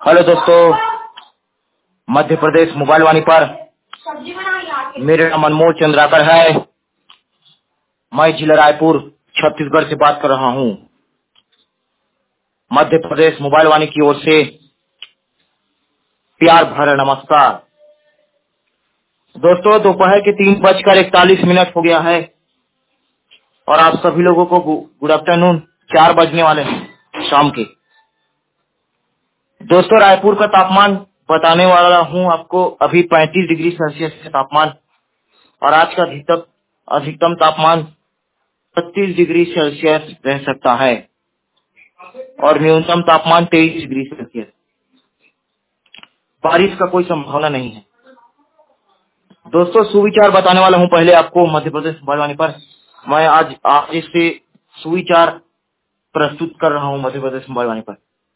Hello दोस्तों, Madhya Pradesh mobile वाणी पर मेरा नाम अनमोल चंद्राकर है। मैं जिला रायपुर छत्तीसगढ़ से बात कर रहा हूँ। मध्य प्रदेश मोबाइल वाणी की ओर से प्यार भरा नमस्कार। दोस्तों, दोपहर के 3:41 हो गया है और आप सभी लोगों को गुड आफ्टरनून। 4 बजने वाले हैं शाम के। दोस्तों, रायपुर का तापमान बताने वाला हूँ आपको। अभी 35 डिग्री सेल्सियस है तापमान और आज का अधिकतम तापमान 32 डिग्री सेल्सियस रह सकता है और न्यूनतम तापमान 23 डिग्री सेल्सियस। बारिश का कोई संभावना नहीं है। दोस्तों, सुविचार बताने वाला हूँ पहले आपको मध्य प्रदेश मोबाइल वाणी पर। मैं आज इससे सुविचार प्रस्तुत कर रहा हूँ मध्य प्रदेश मोबाइल वाणी पर।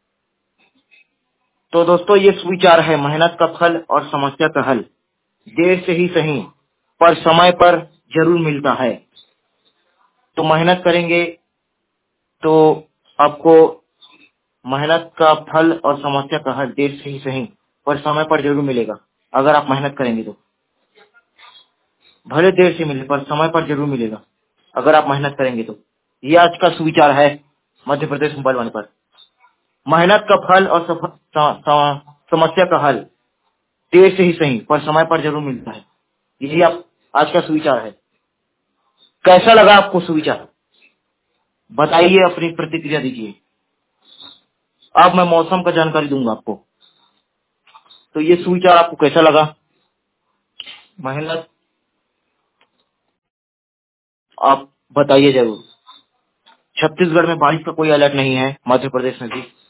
तो दोस्तों, ये सुविचार है: मेहनत का फल और समस्या का हल देर से ही सही पर समय पर जरूर मिलता है। तो मेहनत करेंगे तो आपको मेहनत का फल और समस्या का हल देर से ही सही पर समय पर जरूर मिलेगा। अगर आप मेहनत करेंगे तो भले देर से मिले पर समय पर जरूर मिलेगा अगर आप मेहनत करेंगे तो। ये आज का सुविचार है मध्य प्रदेश मोबाइल वाणी पर। मेहनत का फल और समस्या का हल देर से ही सही पर समय पर जरूर मिलता है। यही आप आज का सुविचार है। कैसा लगा आपको सुविचार? बताइए, अपनी प्रतिक्रिया दीजिए। अब मैं मौसम का जानकारी दूंगा आपको। तो ये सुविचार आपको कैसा लगा? मेहनत आप बताइए जरूर। छत्तीसगढ़ में बारिश का कोई अलर्ट नहीं है, मध्य प्रदेश में भी।